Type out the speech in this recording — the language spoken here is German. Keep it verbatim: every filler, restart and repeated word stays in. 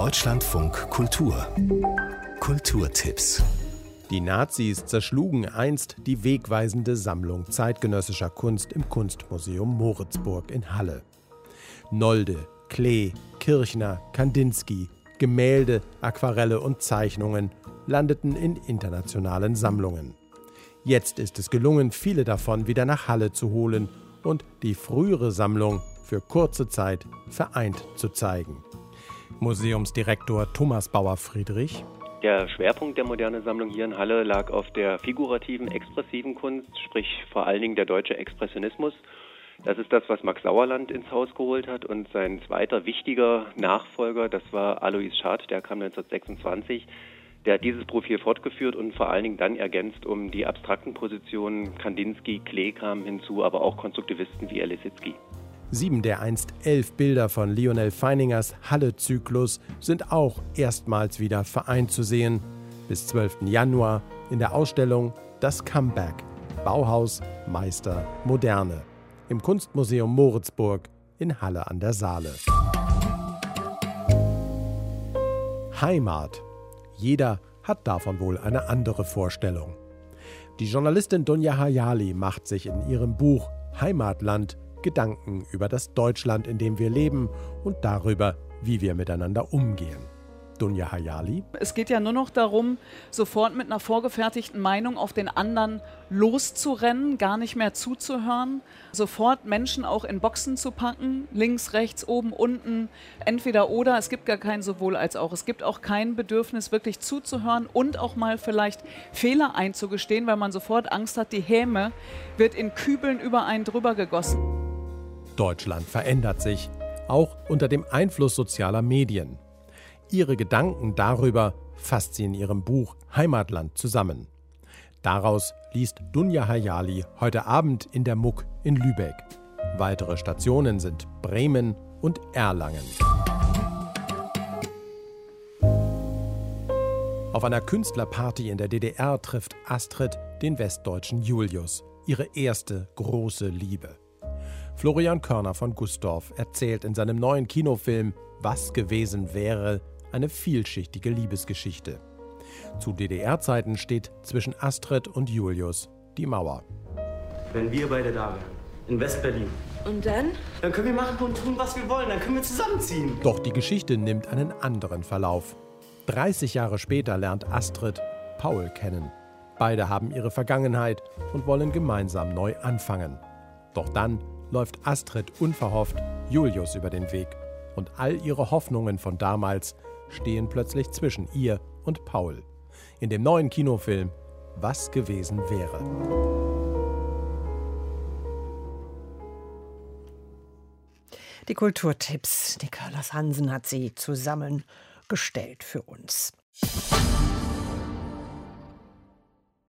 Deutschlandfunk Kultur. Kulturtipps. Die Nazis zerschlugen einst die wegweisende Sammlung zeitgenössischer Kunst im Kunstmuseum Moritzburg in Halle. Nolde, Klee, Kirchner, Kandinsky, Gemälde, Aquarelle und Zeichnungen landeten in internationalen Sammlungen. Jetzt ist es gelungen, viele davon wieder nach Halle zu holen und die frühere Sammlung für kurze Zeit vereint zu zeigen. Museumsdirektor Thomas Bauer-Friedrich: Der Schwerpunkt der modernen Sammlung hier in Halle lag auf der figurativen, expressiven Kunst, sprich vor allen Dingen der deutsche Expressionismus. Das ist das, was Max Sauerland ins Haus geholt hat, und sein zweiter wichtiger Nachfolger, das war Alois Schad, der kam neunzehnhundertsechsundzwanzig. Der hat dieses Profil fortgeführt und vor allen Dingen dann ergänzt um die abstrakten Positionen. Kandinsky, Klee kamen hinzu, aber auch Konstruktivisten wie Lissitzky. Sieben der einst elf Bilder von Lyonel Feiningers Halle-Zyklus sind auch erstmals wieder vereint zu sehen. Bis zwölften Januar in der Ausstellung Das Comeback – Bauhaus, Meister, Moderne im Kunstmuseum Moritzburg in Halle an der Saale. Heimat. Jeder hat davon wohl eine andere Vorstellung. Die Journalistin Dunja Hayali macht sich in ihrem Buch Heimatland Gedanken über das Deutschland, in dem wir leben und darüber, wie wir miteinander umgehen. Dunja Hayali: Es geht ja nur noch darum, sofort mit einer vorgefertigten Meinung auf den anderen loszurennen, gar nicht mehr zuzuhören, sofort Menschen auch in Boxen zu packen, links, rechts, oben, unten, entweder oder. Es gibt gar kein sowohl als auch. Es gibt auch kein Bedürfnis, wirklich zuzuhören und auch mal vielleicht Fehler einzugestehen, weil man sofort Angst hat, die Häme wird in Kübeln über einen drüber gegossen. Deutschland verändert sich, auch unter dem Einfluss sozialer Medien. Ihre Gedanken darüber fasst sie in ihrem Buch Heimatland zusammen. Daraus liest Dunja Hayali heute Abend in der Muck in Lübeck. Weitere Stationen sind Bremen und Erlangen. Auf einer Künstlerparty in der D D R trifft Astrid den westdeutschen Julius, ihre erste große Liebe. Florian Körner von Gusdorf erzählt in seinem neuen Kinofilm Was gewesen wäre eine vielschichtige Liebesgeschichte. Zu D D R-Zeiten steht zwischen Astrid und Julius die Mauer. Wenn wir beide da wären, in West-Berlin. Und dann? Dann können wir machen und tun, was wir wollen. Dann können wir zusammenziehen. Doch die Geschichte nimmt einen anderen Verlauf. dreißig Jahre später lernt Astrid Paul kennen. Beide haben ihre Vergangenheit und wollen gemeinsam neu anfangen. Doch dann läuft Astrid unverhofft Julius über den Weg. Und all ihre Hoffnungen von damals stehen plötzlich zwischen ihr und Paul. In dem neuen Kinofilm Was gewesen wäre. Die Kulturtipps, Nicolas Hansen hat sie zusammengestellt für uns.